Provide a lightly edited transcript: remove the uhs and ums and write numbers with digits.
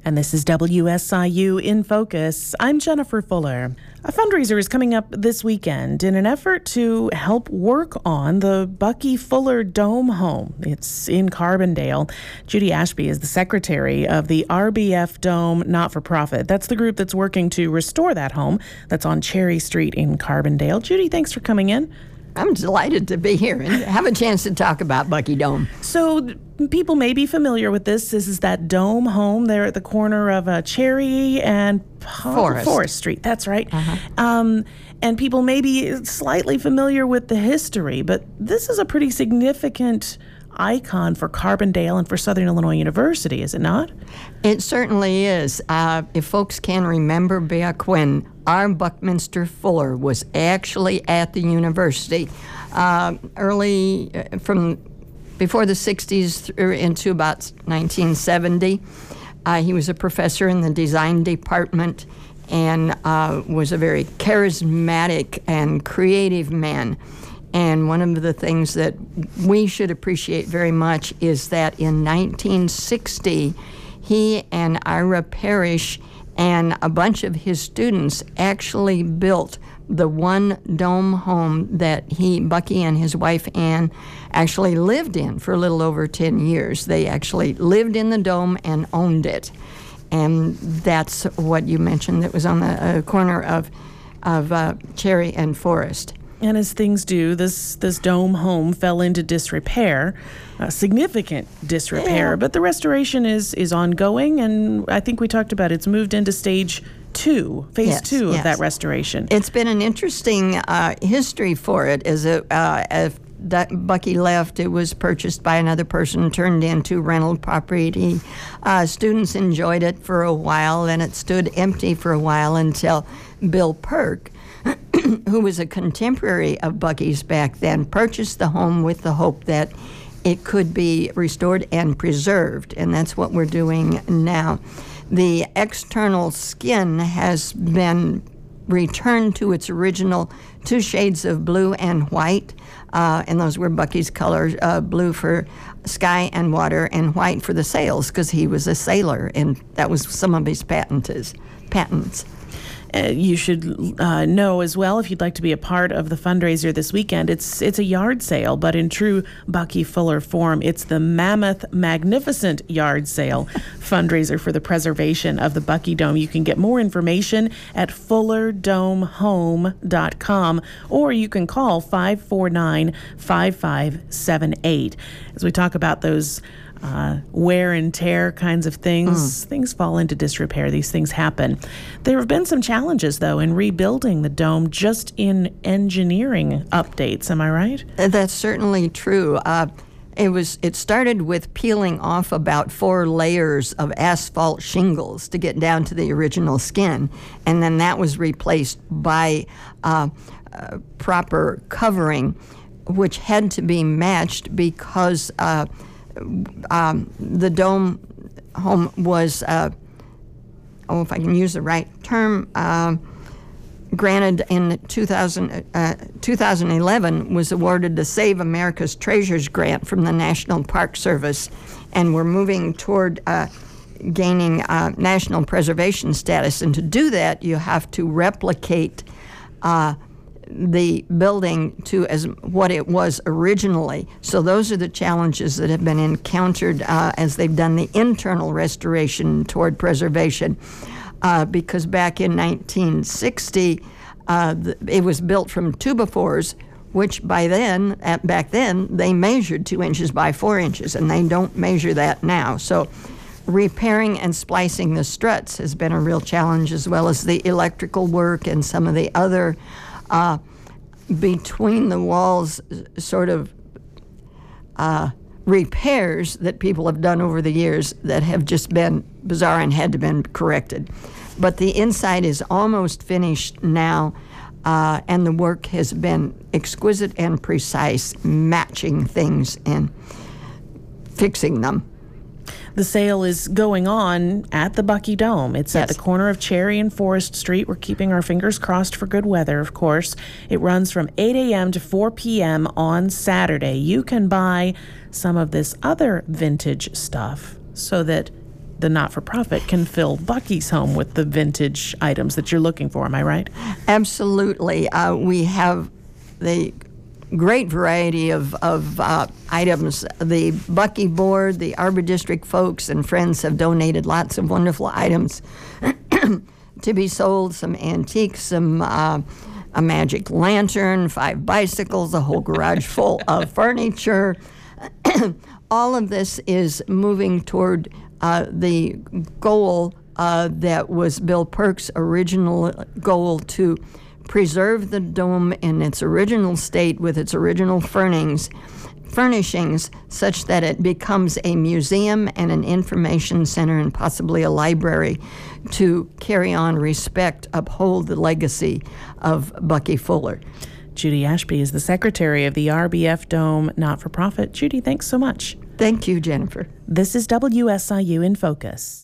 And this is WSIU In Focus. I'm Jennifer Fuller. A fundraiser is coming up this weekend in an effort to help work on the Bucky Fuller Dome home. It's in Carbondale. Judy Ashby is the secretary of the RBF Dome Not-for-Profit. That's the group that's working to restore that home that's on Cherry Street in Carbondale. Judy, thanks for coming in. I'm delighted to be here and have a chance to talk about Bucky Dome. So people may be familiar with this. This is that dome home there at the corner of Cherry and Forest Street. That's right. And people may be slightly familiar with the history, but this is a pretty significant icon for Carbondale and for Southern Illinois University, is it not? It certainly is. If folks can remember back when our Buckminster Fuller was actually at the university, early from before the 60s through into about 1970, he was a professor in the design department and was a very charismatic and creative man. And one of the things that we should appreciate very much is that in 1960, he and Ira Parrish and a bunch of his students actually built the one dome home that Bucky and his wife Ann, actually lived in for a little over 10 years. They actually lived in the dome and owned it. And that's what you mentioned that was on the corner of Cherry and Forest. And as things do, this dome home fell into disrepair, significant disrepair. Yeah. But the restoration is ongoing, and I think we talked about it's moved into phase two of that restoration. It's been an interesting history for it. As Bucky left, it was purchased by another person, turned into rental property. Students enjoyed it for a while, and it stood empty for a while until Bill Perk, who was a contemporary of Bucky's back then, purchased the home with the hope that it could be restored and preserved, and that's what we're doing now. The external skin has been returned to its original 2 shades of blue and white, and those were Bucky's colors, blue for sky and water and white for the sails, because he was a sailor, and that was some of his patents. You should know as well, if you'd like to be a part of the fundraiser this weekend, it's a yard sale, but in true Bucky Fuller form, it's the Mammoth Magnificent Yard Sale fundraiser for the preservation of the Bucky Dome. You can get more information at fullerdomehome.com, or you can call 549-5578. As we talk about those wear and tear kinds of things. Things fall into disrepair. These things happen. There have been some challenges, though, in rebuilding the dome, just in engineering updates. Am I right? That's certainly true. It started with peeling off about 4 layers of asphalt shingles to get down to the original skin, and then that was replaced by proper covering, which had to be matched because the dome home was, if I can use the right term, granted in 2011, was awarded the Save America's Treasures grant from the National Park Service, and we're moving toward gaining national preservation status. And to do that, you have to replicate the building to as what it was originally. So those are the challenges that have been encountered as they've done the internal restoration toward preservation. Because back in 1960, it was built from 2x4s, which back then, they measured 2 inches by 4 inches, and they don't measure that now. So repairing and splicing the struts has been a real challenge, as well as the electrical work and some of the other between the walls sort of repairs that people have done over the years that have just been bizarre and had to be corrected. But the inside is almost finished now, and the work has been exquisite and precise, matching things and fixing them. The sale is going on at the Bucky Dome. It's at the corner of Cherry and Forest Street. We're keeping our fingers crossed for good weather, of course. It runs from 8 a.m. to 4 p.m. on Saturday. You can buy some of this other vintage stuff so that the not-for-profit can fill Buc-ee's home with the vintage items that you're looking for. Am I right? Absolutely. We have the great variety of items. The Buc-ee board, the Arbor District folks and friends have donated lots of wonderful items to be sold, some antiques, some a magic lantern, 5 bicycles, a whole garage full of furniture. All of this is moving toward the goal that was Bill Perk's original goal, to preserve the dome in its original state with its original furnishings such that it becomes a museum and an information center and possibly a library to carry on, respect, uphold the legacy of Buc-ee Fuller. Judy Ashby is the secretary of the RBF Dome Not-for-Profit. Judy, thanks so much. Thank you, Jennifer. This is WSIU in Focus.